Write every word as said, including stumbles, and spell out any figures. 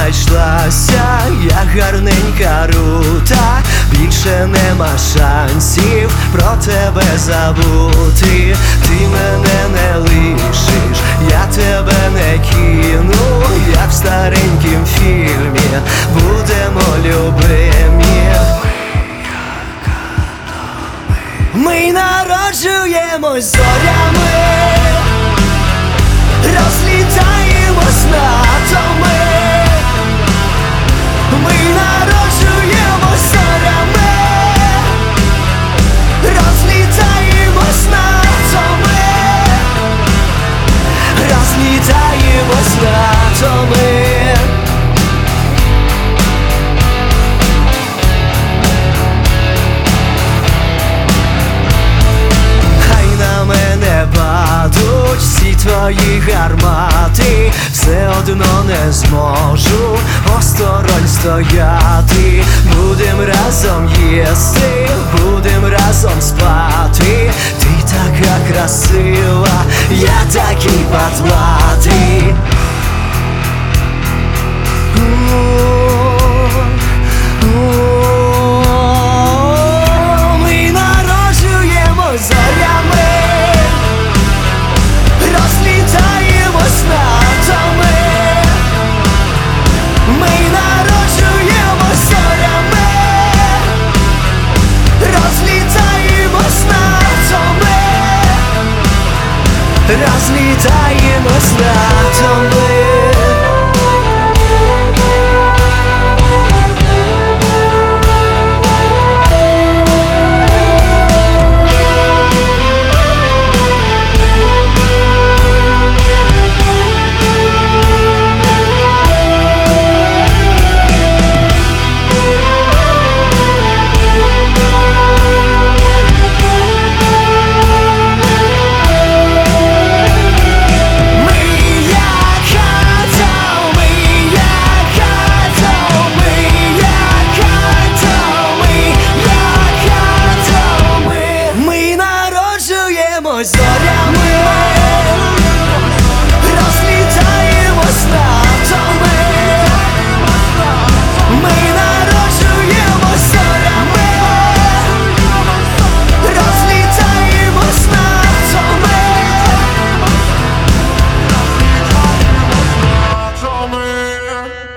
знайшлася, я гарненька рута, більше нема шансів про тебе забути. Ти мене не лишиш, я тебе не кину, як в старенькім фільмі будемо любимі. Ми народжуємось зорями, розлітаємось на атоми. Ми народжуємось зорями, розлітаємось на атоми, розлітаємось на атоми. Падуть всі твої гармати, все одно не зможу осторонь стояти. Будем разом їсти, будем разом спати. Ти така красива, я такий потлатий. Ми народжуємось зорями, розлітаємось на атоми. Ми народжуємось зорями, розлітаємось на атоми, розлітаємось на атоми. Зорями, розлітаємось на атоми. Ми народжуємось зорями, розлітаємось на атоми.